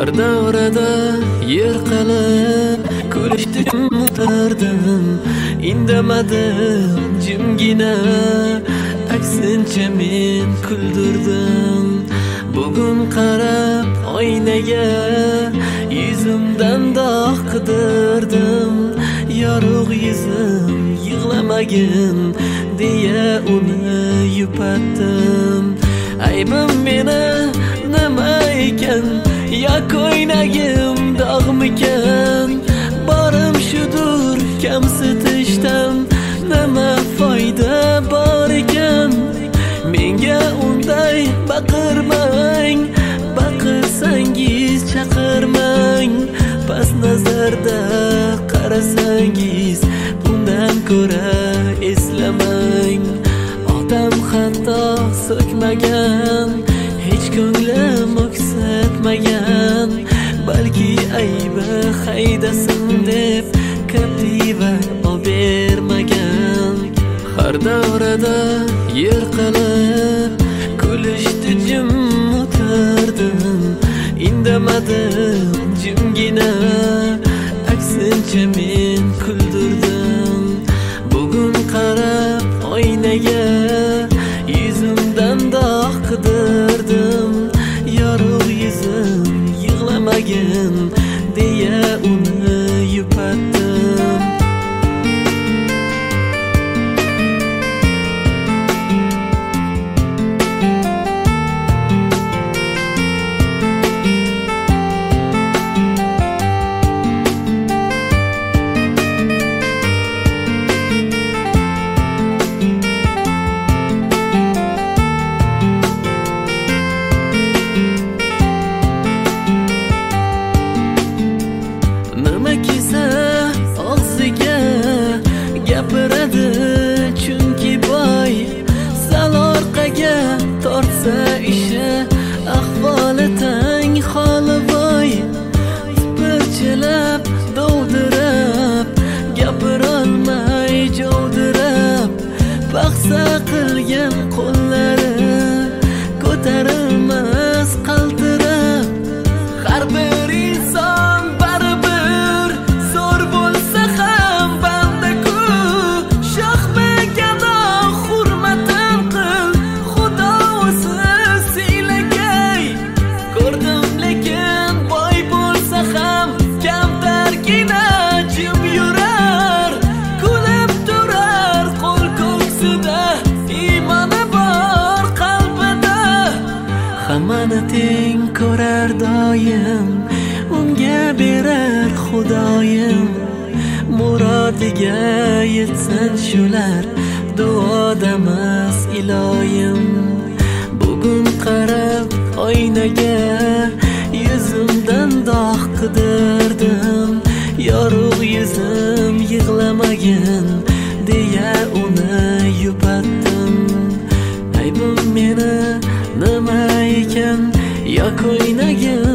Har davrada yer qalib kulishdi mutardim, indamadim jimgina, aksincha men kuldirdim. Bugun qarab oynaga yuzimdan dog' qidirdim. Yorug' yuzim yig'lamagin deya uni yupatdim. Aybim meni nima ekan, ya ko'ynagim dog'mikan? Borim shudur kamsitishdan nima foyda bor ekan? Menga unday baqirmang, baqirsangiz chaqirmang. Past nazarda qarasangiz bundan ko'ra eslamang. Odam hatto so'kmagan, hech ko'nglim o'ksatmagan, balki aybi haydasin deb Captiva obermagan. Har davrada yer qalib kulishdi jim o'tirdim, indamadim jimgina, aksincha men kuldirdim. Bugun qarab oynaga yuzimdan dog' qidirdim. Yorug' yuzim yig'lamagin deya uni yupatdim. Nima kisa og'ziga gapiradi, chunki boy sal orqaga tortsa ishi, ahvoli tang holi boy. Tipirchilab dovdirab gapirolmay jovdirab, paxsa qilgan qo'llari ko'tarilmas qaltirab. Har bir inson baribir zo'r bo'lsa ham banda-ku, shohmi gado hurmatin qil, Xudo o'zi siylagay. Ko'rdim lekin boy bo'lsa ham kamtargina jim yurar, kulib turar qo'l ko'ksida, iymoni bor qalbida. Hammani teng ko'rar doim, unga berar Xudoyim. Murodiga yetsin shular, duodamas iloyim. Bugun qarab oynaga yuzimdan dog' qidirdim. Yorug' yuzim yig'lamagin deya uni yupatdim. Aybim meni nima ekan, ya ko'ynagim